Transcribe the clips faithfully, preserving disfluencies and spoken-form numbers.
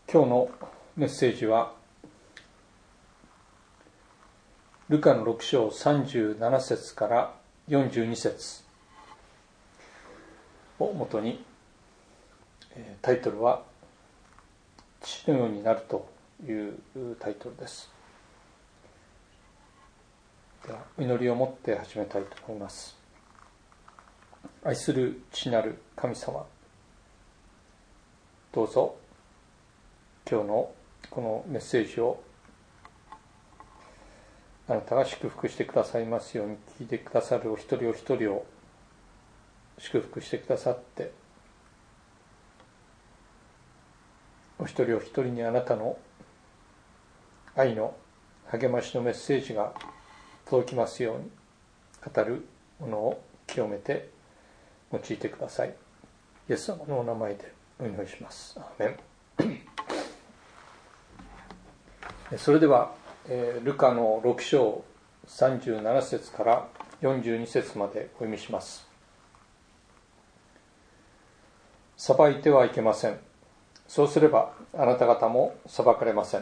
今日のメッセージはルカのろく章さんじゅうなな節からよんじゅうに節をもとに、タイトルは父のようになるというタイトルです。では祈りをもって始めたいと思います。愛する父なる神様、どうぞ今日のこのメッセージをあなたが祝福してくださいますように、聞いてくださるお一人お一人を祝福してくださって、お一人お一人にあなたの愛の励ましのメッセージが届きますように、語るものを清めて用いてください。イエス様のお名前でお祈りします。アーメン。それではルカのろく章さんじゅうなな節からよんじゅうに節までお読みします。裁いてはいけません。そうすればあなた方も裁かれません。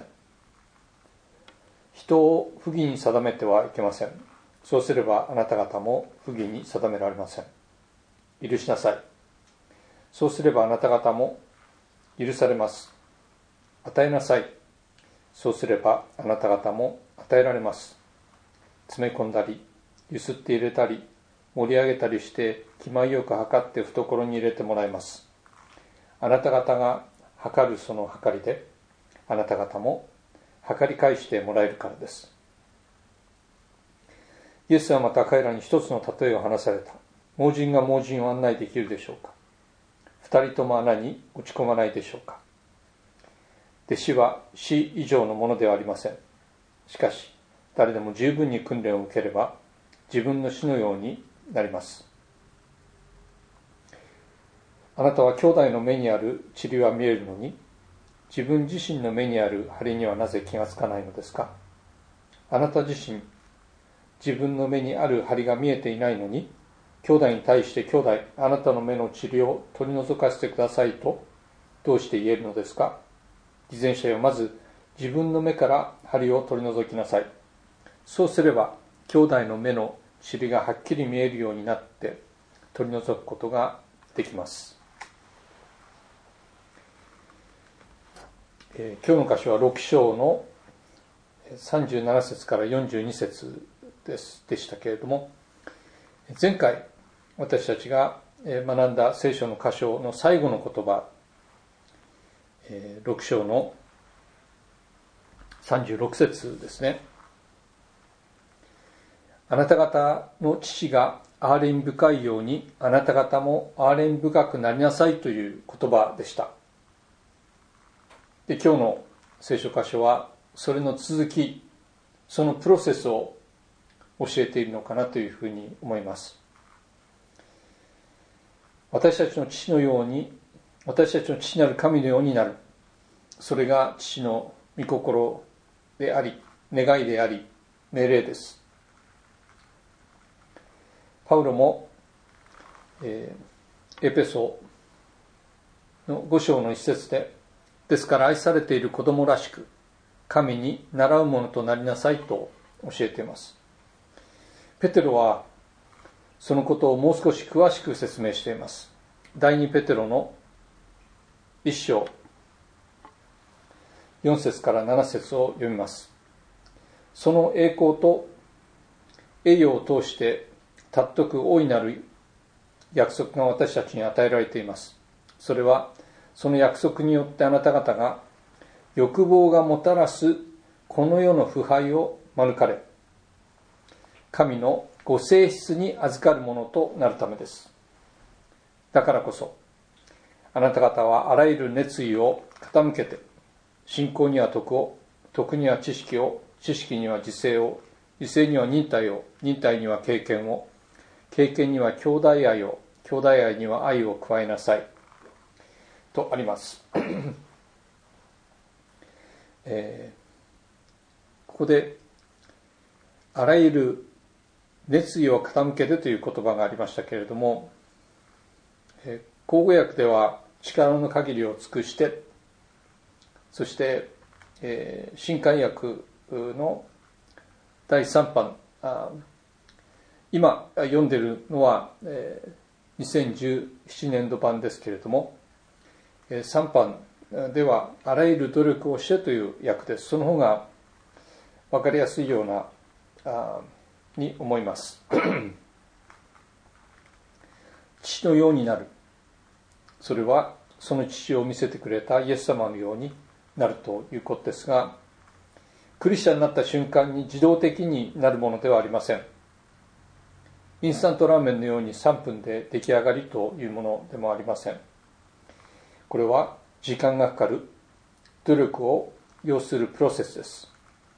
人を不義に定めてはいけません。そうすればあなた方も不義に定められません。許しなさい。そうすればあなた方も許されます。与えなさい。そうすればあなた方も与えられます。詰め込んだり、ゆすって入れたり、盛り上げたりして気前よく測って懐に入れてもらいます。あなた方が測るその測りで、あなた方も測り返してもらえるからです。イエスはまた彼らに一つの例えを話された。盲人が盲人を案内できるでしょうか。二人とも穴に落ち込まないでしょうか。弟子は死以上のものではありません。しかし誰でも十分に訓練を受ければ自分の死のようになります。あなたは兄弟の目にある塵は見えるのに、自分自身の目にある針にはなぜ気がつかないのですか。あなた自身、自分の目にある針が見えていないのに、兄弟に対して兄弟、あなたの目の塵を取り除かせてくださいとどうして言えるのですか。偽善者よ、まず自分の目から針を取り除きなさい。そうすれば兄弟の目の塵がはっきり見えるようになって取り除くことができます。えー、今日の箇所はろく章のさんじゅうなな節からよんじゅうに節です、でしたけれども、前回私たちが学んだ聖書の箇所の最後の言葉、ろく章のさんじゅうろく節ですね。あなた方の父が憐れみ深いようにあなた方も憐れみ深くなりなさいという言葉でした。で、今日の聖書箇所はそれの続き、そのプロセスを教えているのかなというふうに思います。私たちの父のように、私たちの父なる神のようになる。それが父の御心であり、願いであり、命令です。パウロも、えー、エペソのご章の一節で、ですから愛されている子供らしく、神に習うものとなりなさいと教えています。ペテロは、そのことをもう少し詳しく説明しています。第二ペテロの一章、よん節からなな節を読みます。その栄光と栄誉を通して尊く大いなる約束が私たちに与えられています。それはその約束によってあなた方が欲望がもたらすこの世の腐敗を免れ、神のご性質に預かるものとなるためです。だからこそあなた方はあらゆる熱意を傾けて、信仰には徳を、徳には知識を、知識には自制を、自制には忍耐を、忍耐には経験を、経験には兄弟愛を、兄弟愛には愛を加えなさいとあります、えー、ここであらゆる熱意を傾けてという言葉がありましたけれども、口語訳では力の限りを尽くしてそして、えー、新漢訳のだいさん版、あ今読んでいるのは、えー、にせんじゅうななねんど版ですけれども、えー、さん版ではあらゆる努力をしてという訳です。その方が分かりやすいようなあに思います父のようになる、それはその父を見せてくれたイエス様のようになるということですが、クリスチャンになった瞬間に自動的になるものではありません。インスタントラーメンのようにさんぷんで出来上がりというものでもありません。これは時間がかかる、努力を要するプロセスです。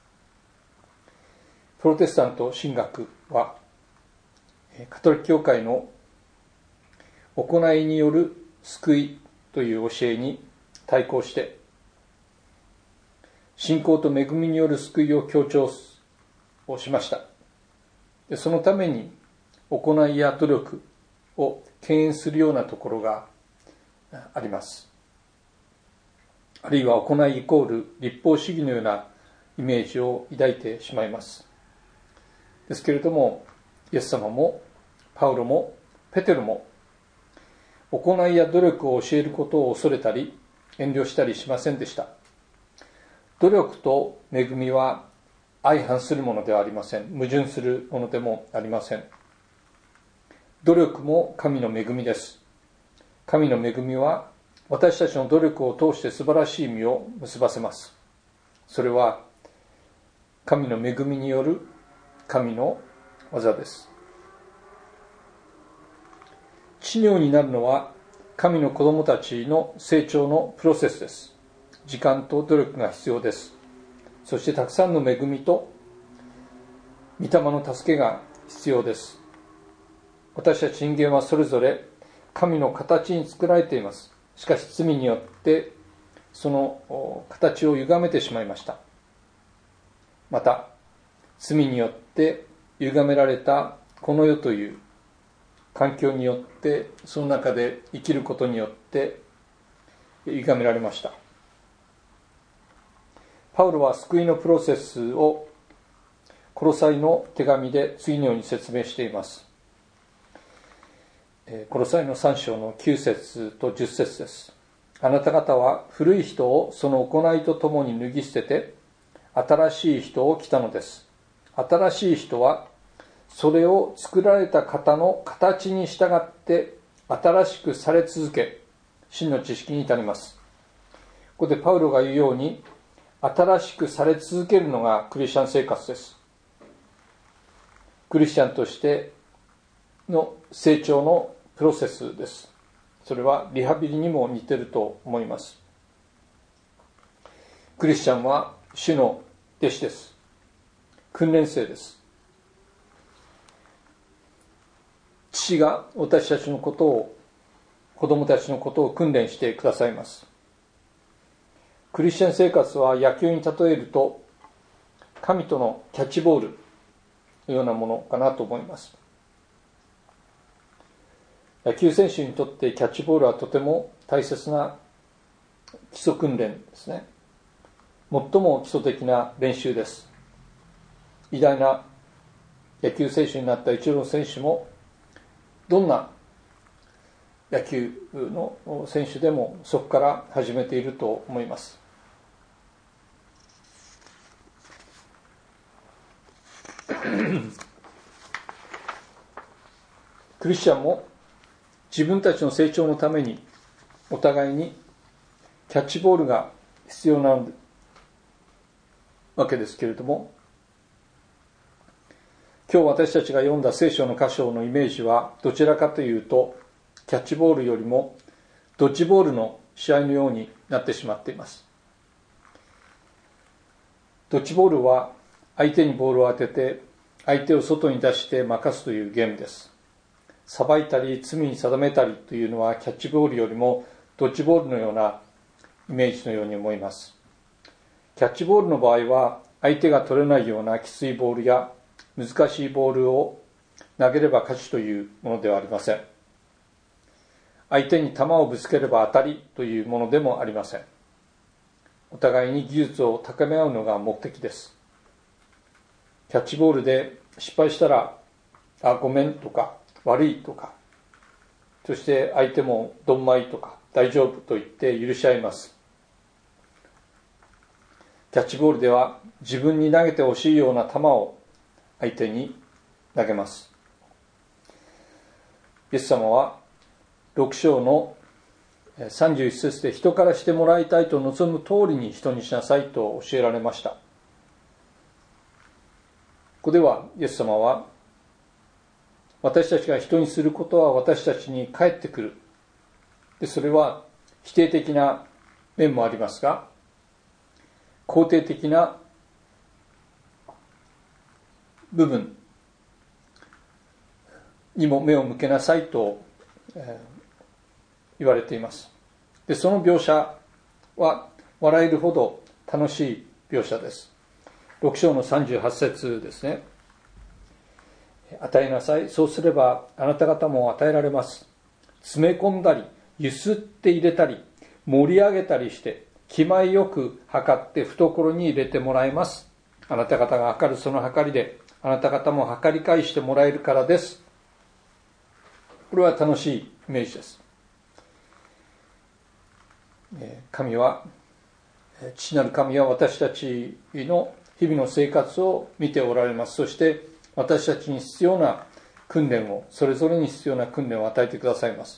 プロテスタント神学はカトリック教会の行いによる救いという教えに対抗して、信仰と恵みによる救いを強調をしました。でそのために行いや努力を敬遠するようなところがあります。あるいは行いイコール立法主義のようなイメージを抱いてしまいます。ですけれども、イエス様もパウロもペテロも行いや努力を教えることを恐れたり遠慮したりしませんでした。努力と恵みは相反するものではありません。矛盾するものでもありません。努力も神の恵みです。神の恵みは私たちの努力を通して素晴らしい実を結ばせます。それは神の恵みによる神の技です。父のようになるのは神の子供たちの成長のプロセスです。時間と努力が必要です。そしてたくさんの恵みと御霊の助けが必要です。私たち人間はそれぞれ神の形に作られています。しかし罪によってその形を歪めてしまいました。また罪によって歪められたこの世という環境によって、その中で生きることによって歪められました。パウロは救いのプロセスをコロサイの手紙で次のように説明しています。コロサイのさん章のきゅう節とじゅっ節です。あなた方は古い人をその行いとともに脱ぎ捨てて新しい人を着たのです。新しい人はそれを作られた方の形に従って新しくされ続け、真の知識に至ります。ここでパウロが言うように、新しくされ続けるのがクリスチャン生活です。クリスチャンとしての成長のプロセスです。それはリハビリにも似ていると思います。クリスチャンは主の弟子です。訓練生です。父が私たちのことを、子供たちのことを訓練してくださいます。クリスチャン生活は野球に例えると神とのキャッチボールのようなものかなと思います。野球選手にとってキャッチボールはとても大切な基礎訓練ですね。最も基礎的な練習です。偉大な野球選手になったイチロー選手も、どんな野球の選手でもそこから始めていると思います。クリスチャンも自分たちの成長のためにお互いにキャッチボールが必要なわけですけれども、今日私たちが読んだ聖書の箇所のイメージはどちらかというとキャッチボールよりもドッジボールの試合のようになってしまっています。ドッジボールは相手にボールを当てて相手を外に出して任すというゲームです。裁いたり罪に定めたりというのはキャッチボールよりもドッジボールのようなイメージのように思います。キャッチボールの場合は相手が取れないようなきついボールや難しいボールを投げれば勝ちというものではありません。相手に球をぶつければ当たりというものでもありません。 お互いに技術を高め合うのが目的です。キャッチボールで失敗したら、あ、ごめんとか、悪いとか、そして相手もどんまいとか、大丈夫と言って許し合います。キャッチボールでは自分に投げてほしいような球を相手に投げます。イエス様はろく章のさんじゅういち節で、人からしてもらいたいと望む通りに人にしなさいと教えられました。ここではイエス様は、私たちが人にすることは私たちに返ってくる。で、それは否定的な面もありますが、肯定的な部分にも目を向けなさいと、えー言われています。で、その描写は笑えるほど楽しい描写です。ろく章のさんじゅうはち節ですね。与えなさい、そうすればあなた方も与えられます。詰め込んだり、ゆすって入れたり、盛り上げたりして、気前よく測って懐に入れてもらいます。あなた方が測るその測りで、あなた方も測り返してもらえるからです。これは楽しいイメージです。神は、父なる神は私たちの日々の生活を見ておられます。そして私たちに必要な訓練を、それぞれに必要な訓練を与えてくださいます。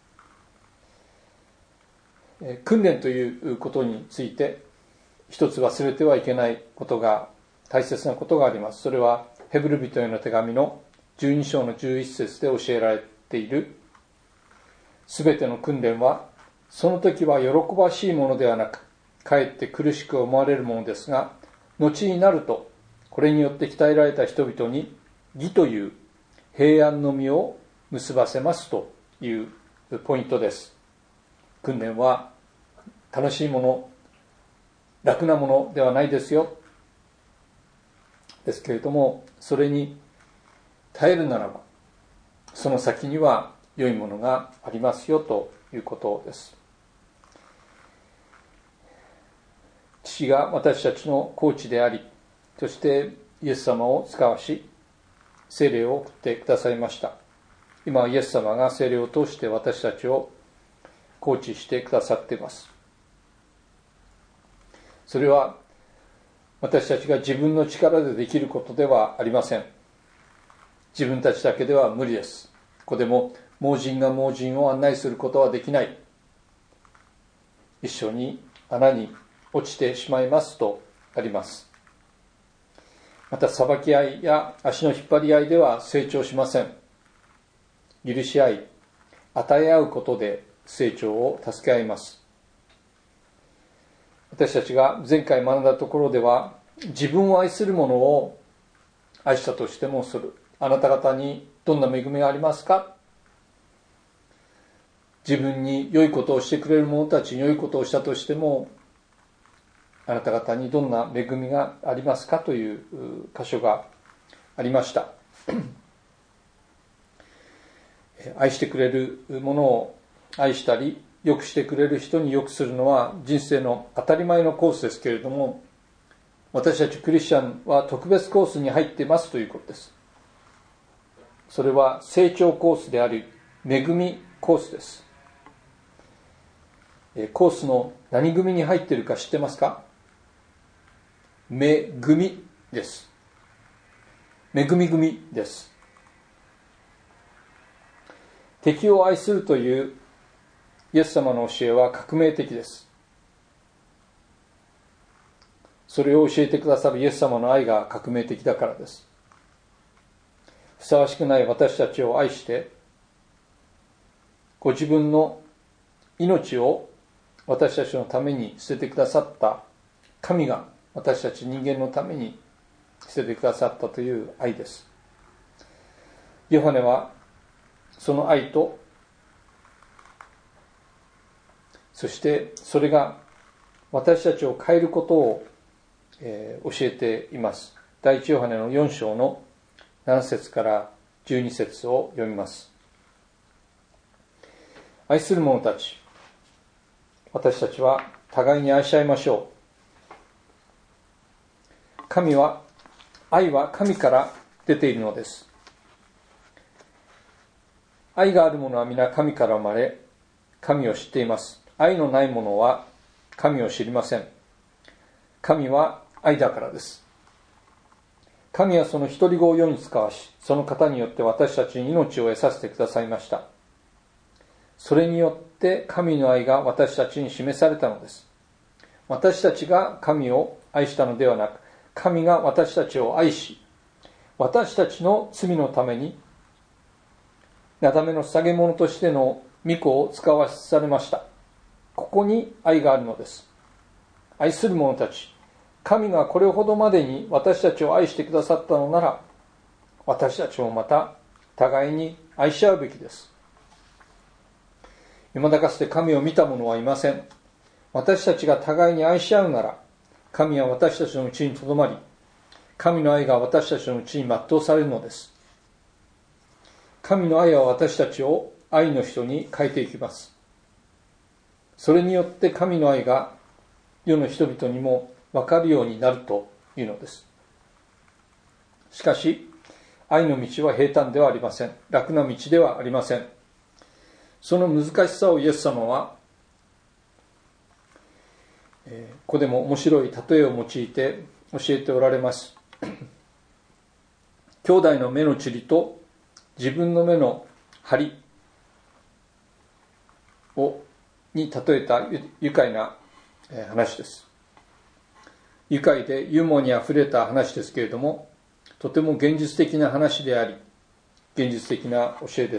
訓練ということについて一つ忘れてはいけないことが、大切なことがあります。それはヘブル人への手紙のじゅうに章のじゅういち節で教えられている、すべての訓練はその時は喜ばしいものではなく、かえって苦しく思われるものですが、後になるとこれによって鍛えられた人々に義という平安の実を結ばせますというポイントです。訓練は楽しいもの、楽なものではないですよ。ですけれども、それに耐えるならば、その先には良いものがありますよということです。父が私たちのコーチであり、そしてイエス様を使わし、聖霊を送ってくださいました。今イエス様が聖霊を通して私たちをコーチしてくださっています。それは私たちが自分の力でできることではありません。自分たちだけでは無理です。ここでも盲人が盲人を案内することはできない。一緒に穴に落ちてしまいますとあります。また裁き合いや足の引っ張り合いでは成長しません。許し合い、与え合うことで成長を助け合います。私たちが前回学んだところでは、自分を愛する者を愛したとしても、それあなた方にどんな恵みがありますか？自分に良いことをしてくれる者たちに良いことをしたとしても、あなた方にどんな恵みがありますかという箇所がありました。愛してくれる者を愛したり、良くしてくれる人に良くするのは人生の当たり前のコースですけれども、私たちクリスチャンは特別コースに入っていますということです。それは成長コースであり、恵みコースです。コースの何組に入っているか知ってますか？恵みです。恵み組です。敵を愛するというイエス様の教えは革命的です。それを教えてくださるイエス様の愛が革命的だからです。ふさわしくない私たちを愛して、ご自分の命を私たちのために捨ててくださった神が私たち人間のために捨ててくださったという愛です。ヨハネはその愛と、そしてそれが私たちを変えることを、えー、教えています。第一ヨハネのよん章のなな節からじゅうに節を読みます。愛する者たち、私たちは互いに愛し合いましょう。神は、愛は神から出ているのです。愛がある者は皆神から生まれ、神を知っています。愛のない者は神を知りません。神は愛だからです。神はその一人子を世に使わし、その方によって私たちに命を得させてくださいました。それによって神の愛が私たちに示されたのです。私たちが神を愛したのではなく、神が私たちを愛し、私たちの罪のためになだめの捧げ物としての御子を使わされました。ここに愛があるのです。愛する者たち、神がこれほどまでに私たちを愛してくださったのなら、私たちもまた互いに愛し合うべきです。未だかつて神を見た者はいません。私たちが互いに愛し合うなら、神は私たちのうちにとどまり、神の愛が私たちのうちに全うされるのです。神の愛は私たちを愛の人に変えていきます。それによって神の愛が世の人々にも分かるようになるというのです。しかし、愛の道は平坦ではありません。楽な道ではありません。その難しさをイエス様は、えー、ここでも面白い例えを用いて教えておられます。兄弟の目の塵と自分の目の針をに例えた愉快な話です。愉快でユーモアにあふれた話ですけれども、とても現実的な話であり、現実的な教えです。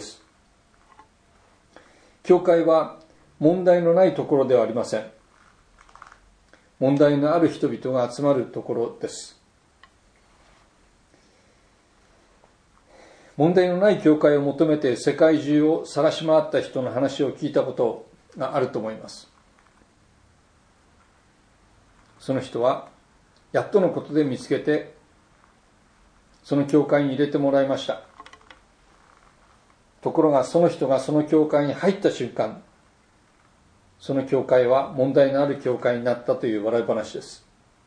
教会は問題のないところではありません。問題のある人々が集まるところです。問題のない教会を求めて世界中を探し回った人の話を聞いたことがあると思います。その人はやっとのことで見つけて、その教会に入れてもらいました。ところがその人がその教会に入った瞬間、その教会は問題のある教会になったという笑い話です。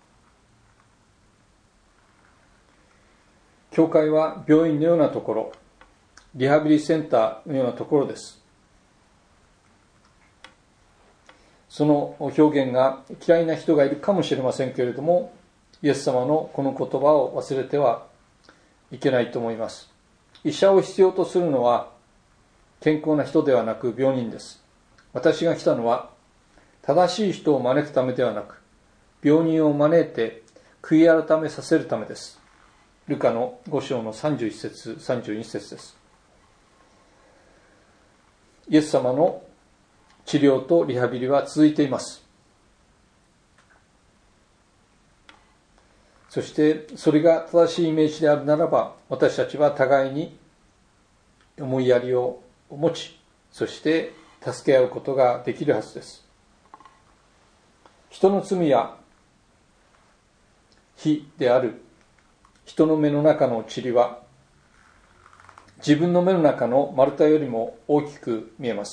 教会は病院のようなところ、リハビリセンターのようなところです。その表現が嫌いな人がいるかもしれませんけれども、イエス様のこの言葉を忘れてはいけないと思います。医者を必要とするのは健康な人ではなく病人です。私が来たのは正しい人を招くためではなく、病人を招いて悔い改めさせるためです。ルカのご章のさんじゅういち節、さんじゅうに節です。イエス様の治療とリハビリは続いています。そしてそれが正しいイメージであるならば、私たちは互いに思いやりを持ち、そして助け合うことができるはずです。人の罪や非である人の目の中の塵は、自分の目の中の丸太よりも大きく見えます。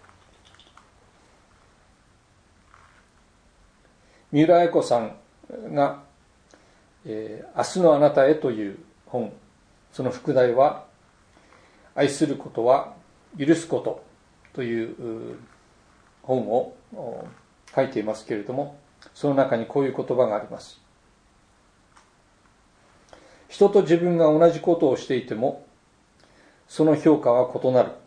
三浦綾子さんが、えー、明日のあなたへという本、その副題は、愛することは許すことという本を書いていますけれども、その中にこういう言葉があります。人と自分が同じことをしていても、その評価は異なる。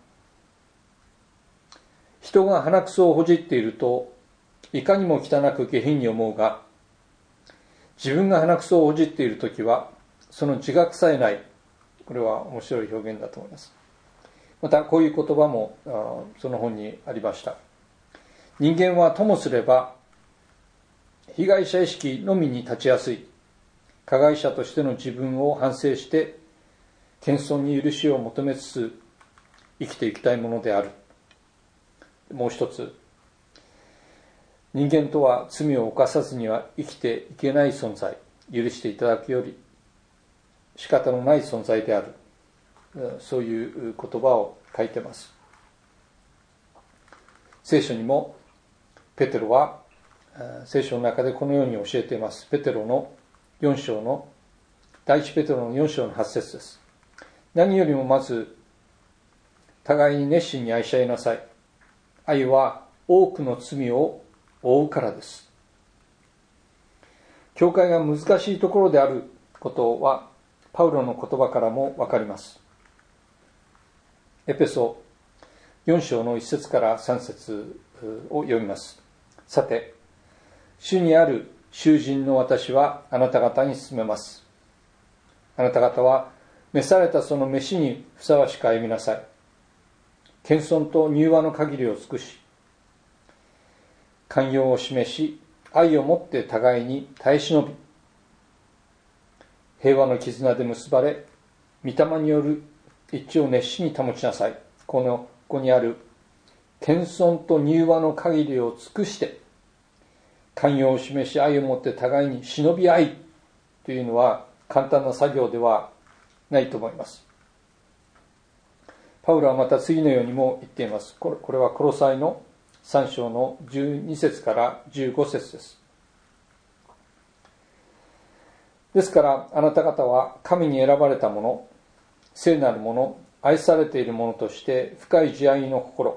人が鼻くそをほじっていると、いかにも汚く下品に思うが、自分が鼻くそをほじっているときは、その自覚さえない。これは面白い表現だと思います。また、こういう言葉もその本にありました。人間はともすれば、被害者意識のみに立ちやすい。加害者としての自分を反省して、謙遜に許しを求めつつ生きていきたいものである。もう一つ、人間とは罪を犯さずには生きていけない存在、許していただくより仕方のない存在である。そういう言葉を書いています。聖書にもペテロは聖書の中でこのように教えています。ペテロのよん章の第一ペテロのよん章のはち節です。何よりもまず互いに熱心に愛し合いなさい。愛は多くの罪を負うからです。教会が難しいところであることはパウロの言葉からもわかります。エペソよん章のいち節からさん節を読みます。さて、主にある囚人の私はあなた方に勧めます。あなた方は召されたその召しにふさわしく歩みなさい。謙遜と柔和の限りを尽くし、寛容を示し、愛をもって互いに耐え忍び、平和の絆で結ばれ、御霊による一致を熱心に保ちなさい。このここにある謙遜と柔和の限りを尽くして寛容を示し、愛をもって互いに忍び合いというのは簡単な作業ではないと思います。パウロはまた次のようにも言っています。これ、これはコロサイのさん章のじゅうに節からじゅうご節です。ですからあなた方は神に選ばれた者、聖なる者、愛されている者として深い慈愛の心、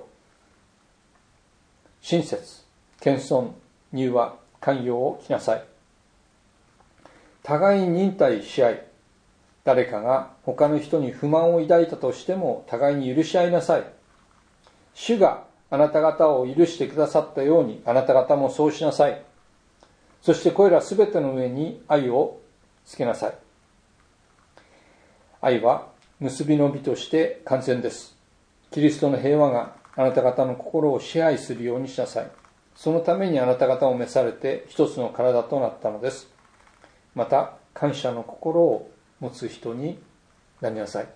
親切、謙遜、柔和、寛容を着なさい。互いに忍耐し合い、誰かが他の人に不満を抱いたとしても互いに許し合いなさい。主があなた方を許してくださったようにあなた方もそうしなさい。そしてこれらすべての上に愛をつけなさい。愛は結びの美として完全です。キリストの平和があなた方の心を支配するようにしなさい。そのためにあなた方を召されて一つの体となったのです。また感謝の心を持つ人になりなさい。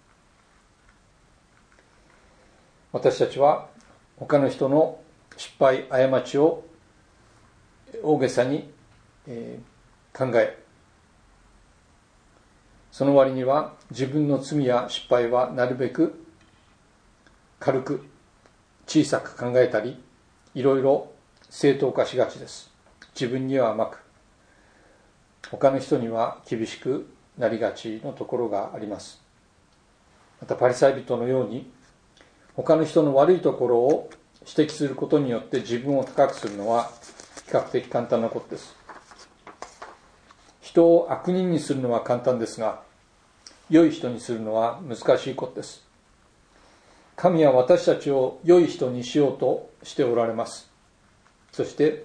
私たちは他の人の失敗、過ちを大げさに考え、その割には自分の罪や失敗はなるべく軽く小さく考えたり、いろいろ正当化しがちです。自分には甘く、他の人には厳しくなりがちのところがあります。またパリサイ人のように他の人の悪いところを指摘することによって自分を高くするのは比較的簡単なことです。人を悪人にするのは簡単ですが、良い人にするのは難しいことです。神は私たちを良い人にしようとしておられます。そして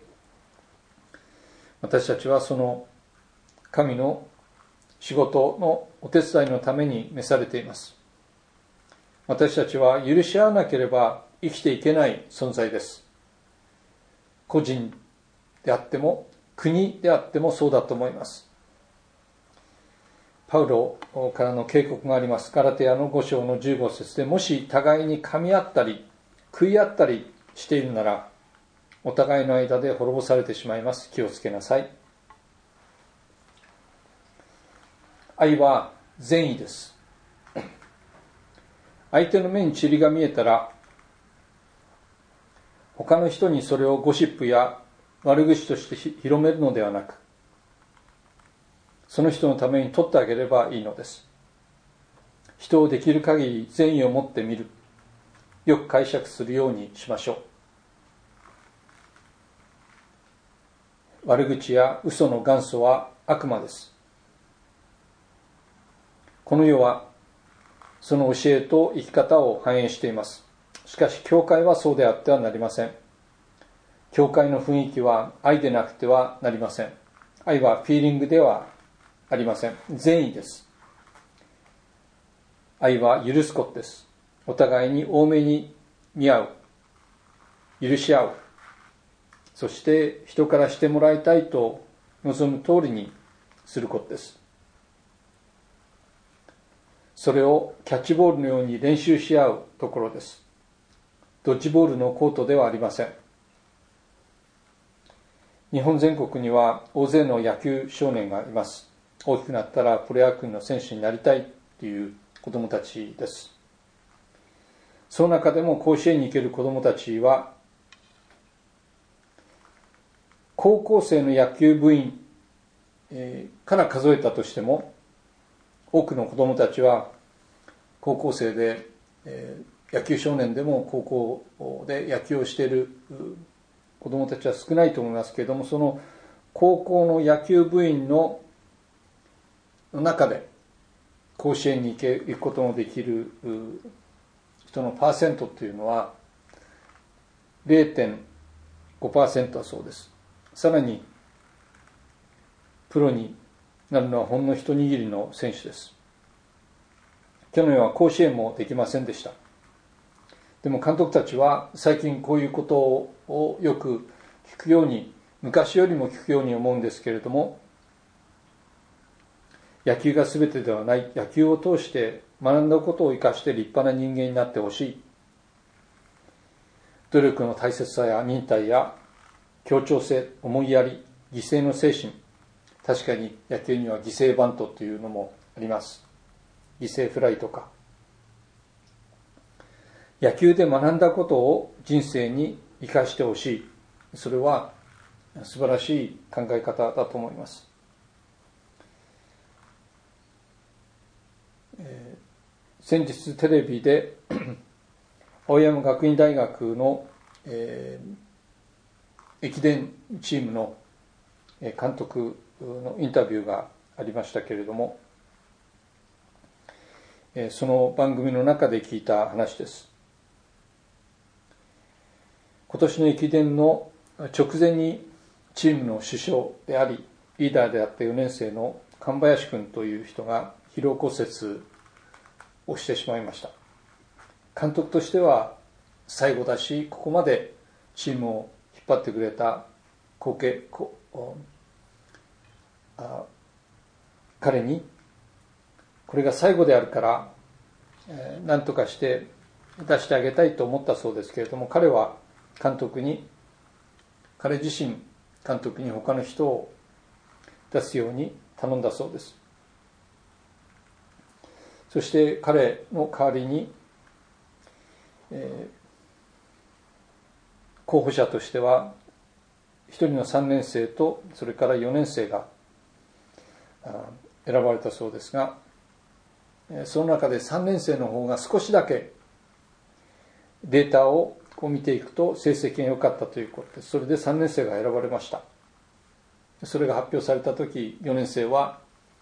私たちはその神の仕事のお手伝いのために召されています。私たちは許し合わなければ生きていけない存在です。個人であっても国であってもそうだと思います。パウロからの警告があります。ガラテヤのご章のじゅうご節で、もし互いに噛み合ったり食い合ったりしているなら、お互いの間で滅ぼされてしまいます。気をつけなさい。愛は善意です。相手の目に塵が見えたら、他の人にそれをゴシップや悪口として広めるのではなく、その人のために取ってあげればいいのです。人をできる限り善意を持ってみる、よく解釈するようにしましょう。悪口や嘘の元祖は悪魔です。この世はその教えと生き方を反映しています。しかし教会はそうであってはなりません。教会の雰囲気は愛でなくてはなりません。愛はフィーリングではありません。善意です。愛は許すことです。お互いに多めに見合う、許し合う、そして人からしてもらいたいと望む通りにすることです。それをキャッチボールのように練習し合うところです。ドッジボールのコートではありません。日本全国には大勢の野球少年がいます。大きくなったらプロ野球の選手になりたいという子どもたちです。その中でも甲子園に行ける子どもたちは高校生の野球部員から数えたとしても、多くの子どもたちは高校生で、野球少年でも高校で野球をしている子どもたちは少ないと思いますけれども、その高校の野球部員の中で甲子園に行け行くことのできる人のパーセントというのは れいてんごパーセント だそうです。さらにプロになるのはほんの一握りの選手です。去年は甲子園もできませんでした。でも監督たちは最近こういうことをよく聞くように、昔よりも聞くように思うんですけれども、野球が全てではない、野球を通して学んだことを生かして立派な人間になってほしい、努力の大切さや忍耐や協調性、思いやり、犠牲の精神、確かに野球には犠牲バントというのもあります。犠牲フライとか。野球で学んだことを人生に生かしてほしい。それは素晴らしい考え方だと思います。えー、先日テレビで青山学院大学の、えー、駅伝チームの監督のインタビューがありましたけれども、その番組の中で聞いた話です。今年の駅伝の直前にチームの主将でありリーダーであったよねん生の神林君という人が疲労骨折をしてしまいました。監督としては最後だし、ここまでチームを引っ張ってくれた後継あ彼にこれが最後であるから、えー、何とかして出してあげたいと思ったそうですけれども、彼は監督に彼自身監督に他の人を出すように頼んだそうです。そして彼の代わりに、えー、候補者としては一人のさんねん生とそれからよねん生が選ばれたそうですが、その中でさんねん生の方が少しだけデータをこう見ていくと成績が良かったということです。それでさんねん生が選ばれました。それが発表された時、よねん生は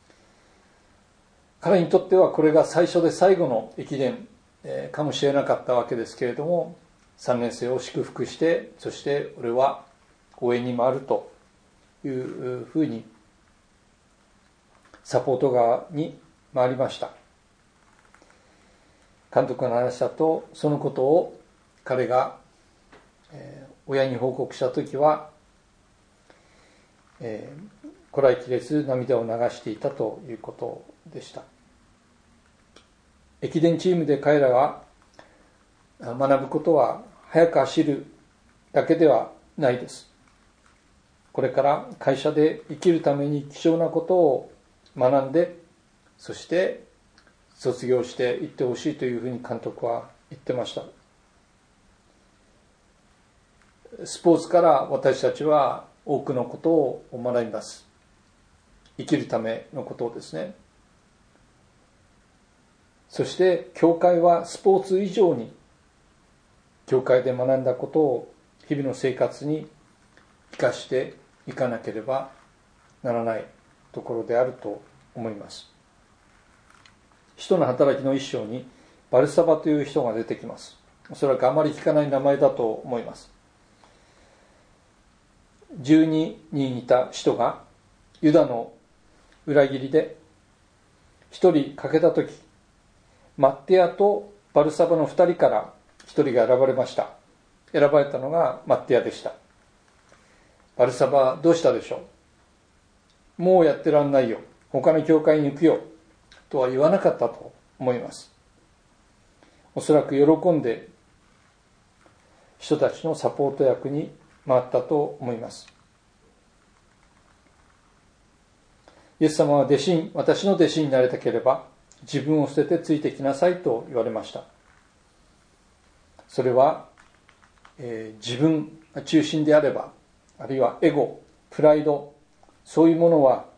彼にとってはこれが最初で最後の駅伝かもしれなかったわけですけれども、さんねん生を祝福して、そして俺は応援に回るというふうにサポート側に回りました。監督の話だと、そのことを彼が親に報告したときは、えー、こらえきれず涙を流していたということでした。駅伝チームで彼らが学ぶことは速く走るだけではないです。これから会社で生きるために貴重なことを学んで、そして卒業していってほしいというふうに監督は言ってました。スポーツから私たちは多くのことを学びます。生きるためのことをですね。そして教会はスポーツ以上に教会で学んだことを日々の生活に生かしていかなければならないところであると思います。使徒の働きの一章にバルサバという人が出てきます。おそらくあまり聞かない名前だと思います。じゅうににんいた使徒がユダの裏切りで一人欠けたとき、マッテアとバルサバの二人から一人が選ばれました。選ばれたのがマッテアでした。バルサバどうしたでしょう。もうやってらんないよ、他の教会に行くよとは言わなかったと思います。おそらく喜んで人たちのサポート役に回ったと思います。イエス様は弟子に、私の弟子になりたければ自分を捨ててついてきなさいと言われました。それは、えー、自分中心であれば、あるいはエゴ、 プライド、そういうものは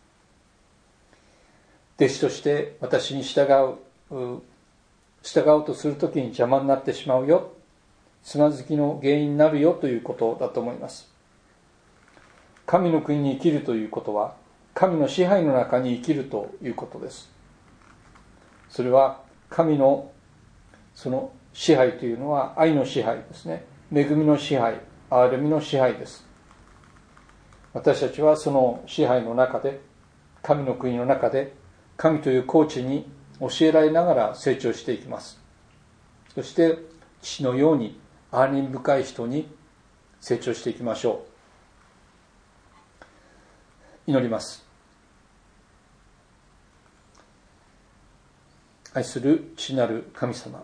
弟子として私に従う従うとするときに邪魔になってしまうよ、つまずきの原因になるよということだと思います。神の国に生きるということは、神の支配の中に生きるということです。それは神のその支配というのは愛の支配ですね。恵みの支配、憐れみの支配です。私たちはその支配の中で、神の国の中で、神というコーチに教えられながら成長していきます。そして父のように憐れみ深い人に成長していきましょう。祈ります。愛する父なる神様、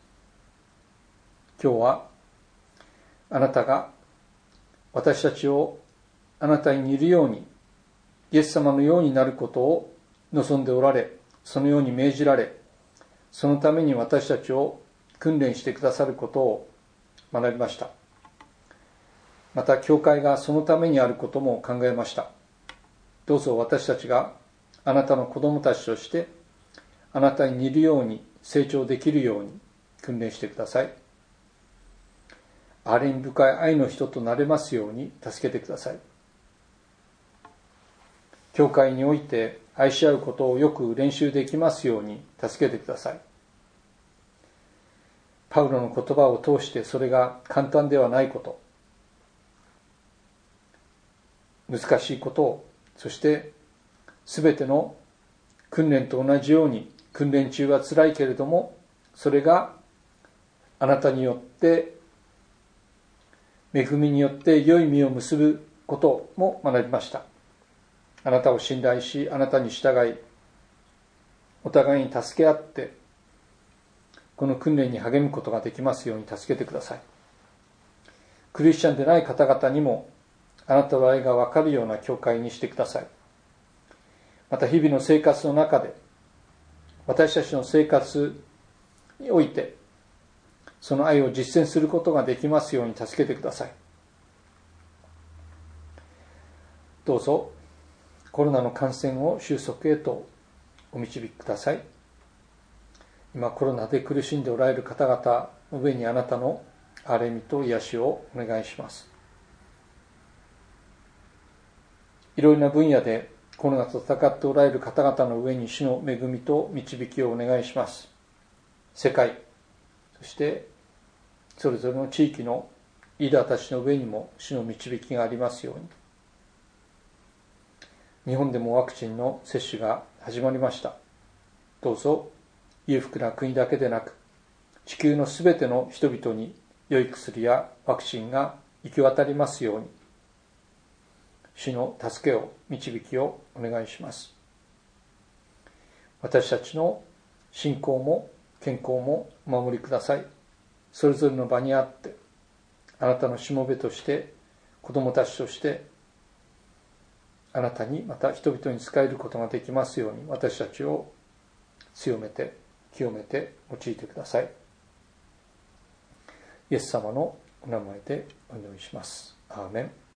今日はあなたが私たちをあなたに似るように、イエス様のようになることを望んでおられ、そのように命じられ、そのために私たちを訓練してくださることを学びました。また教会がそのためにあることも考えました。どうぞ私たちがあなたの子供たちとしてあなたに似るように成長できるように訓練してください。憐れみ深い愛の人となれますように助けてください。教会において愛し合うことをよく練習できますように助けてください。パウロの言葉を通してそれが簡単ではないこと、難しいことを、そして全ての訓練と同じように、訓練中は辛いけれども、それがあなたによって恵みによって良い実を結ぶことも学びました。あなたを信頼し、あなたに従い、お互いに助け合ってこの訓練に励むことができますように助けてください。クリスチャンでない方々にもあなたの愛が分かるような教会にしてください。また日々の生活の中で、私たちの生活においてその愛を実践することができますように助けてください。どうぞコロナの感染を収束へとお導きください。今コロナで苦しんでおられる方々の上にあなたの憐れみと癒しをお願いします。いろいろな分野でコロナと戦っておられる方々の上に主の恵みと導きをお願いします。世界、そしてそれぞれの地域のリーダーたちの上にも主の導きがありますように。日本でもワクチンの接種が始まりました。どうぞ裕福な国だけでなく、地球のすべての人々に良い薬やワクチンが行き渡りますように、主の助けを、導きをお願いします。私たちの信仰も健康もお守りください。それぞれの場にあって、あなたのしもべとして、子供たちとして、あなたにまた人々に仕えることができますように、私たちを強めて清めて用いてください。イエス様のお名前でお祈りします。アーメン。